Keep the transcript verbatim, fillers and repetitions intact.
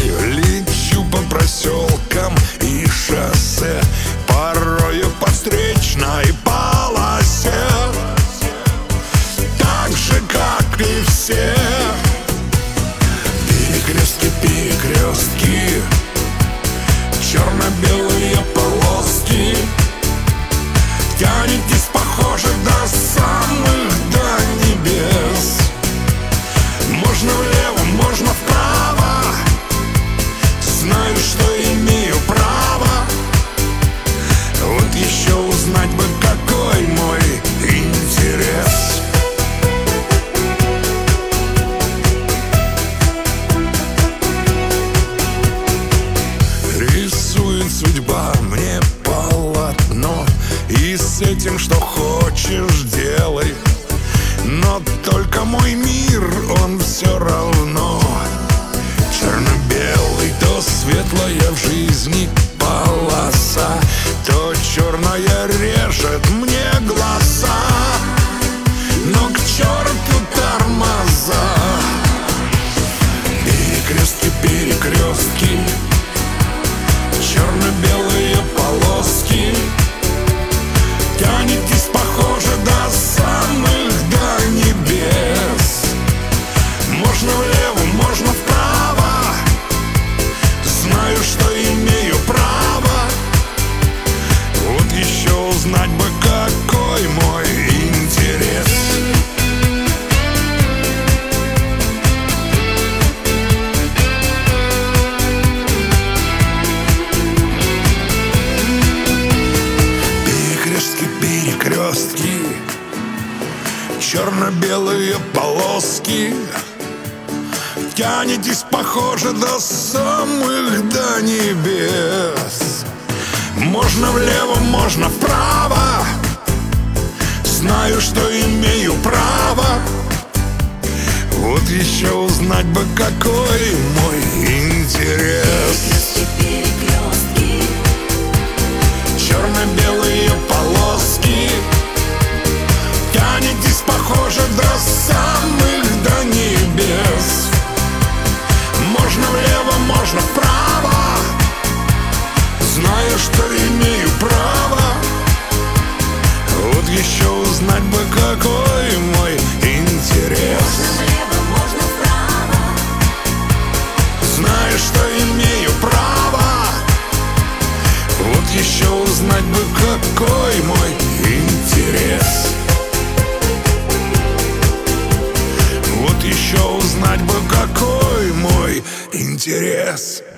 знаю, лечу по проселкам и шоссе, порою по встречной полосе, так же, как и все. Перекрестки, перекрестки, черно-белые полоски, тянетесь, похоже, до самых, до небес. Можно влево, можно вправо, знаю, что имею право. Вот еще узнать бы, какой мой интерес. Рисует судьба мне полотно, и с этим, что хочешь, делай. Но только мой мир, он все равно черно-белый. То светлая в жизни полоса, то черная режет мне глаза. Но к черту тормоза. Перекрестки, перекрестки, черно-белые полоски, тянетесь, похоже, до самых, до небес. Можно влево, можно вправо, знаю, что имею право. Вот еще узнать бы, какой мой интерес. Перекрестки, черно-белые полоски, тянетесь, похоже, до самых, до небес. Можно влево, можно вправо, знаю, что имею право. Вот еще узнать бы, какой мой интерес. Черно-белые полоски, тянетесь, похоже, до самых, до небес. Можно влево, можно вправо, знаю, что имею право. Вот еще узнать бы, какой мой интерес. Можно влево, можно вправо, знаю, что имею право. Вот еще узнать бы, какой мой интерес. Вот еще узнать бы, какой мой интерес.